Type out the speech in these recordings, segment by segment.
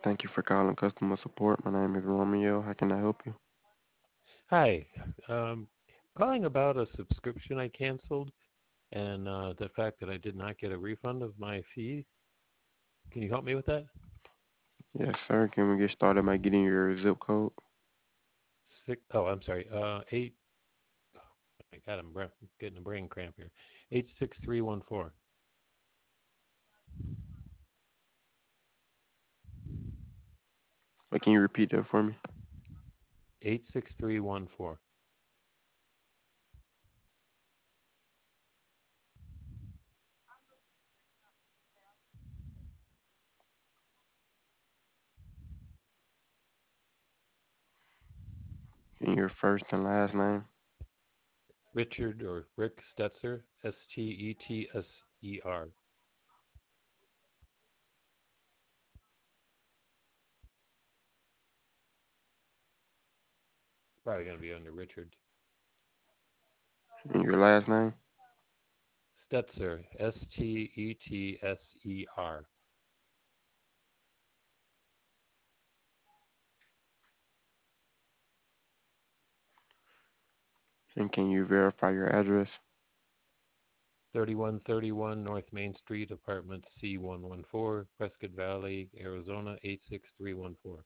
Thank you for calling customer support. My name is Romeo. How can I help you? Hi, um, calling about a subscription I canceled and the fact that I did not get a refund of my fee. Can you help me with that? Yes, sir. Can we get started by getting your zip code? I'm sorry. Eight. Oh my God, getting a brain cramp here. 86314. Can you repeat that for me? 86314. And your first and last name? Richard or Rick Stetzer. Stetser. Probably gonna be under Richard And your last name? Stetzer. Stetser. And can you verify your address? 3131 North Main Street, apartment C114, Prescott Valley, Arizona 86314.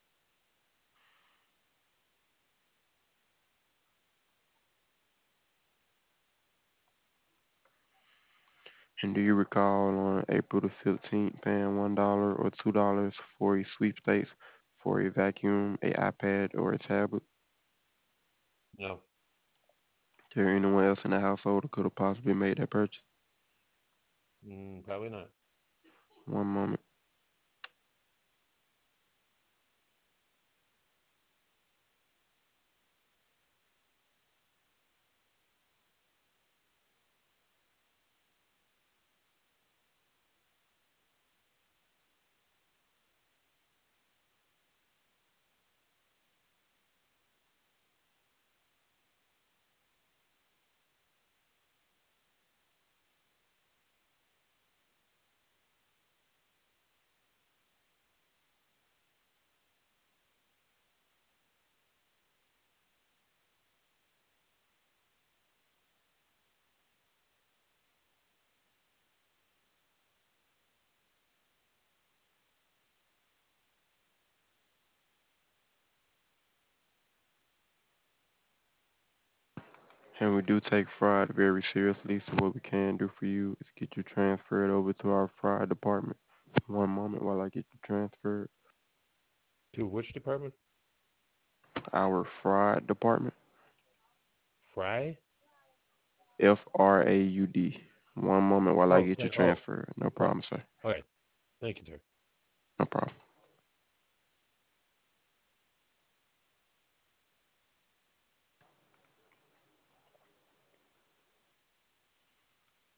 And do you recall on April the 15th paying $1 or $2 for a sweepstakes for a vacuum, a iPad, or a tablet? No, Is there anyone else in the household who could have possibly made that purchase? probably not. One moment. And we do take fraud very seriously, so what we can do for you is get you transferred over to our fraud department. One moment while I get you transferred. To which department? Our fraud department. Fry? FRAUD. One moment while I Oh, get you like, oh, transferred. No right. problem, sir. Okay. Thank you, sir. No problem.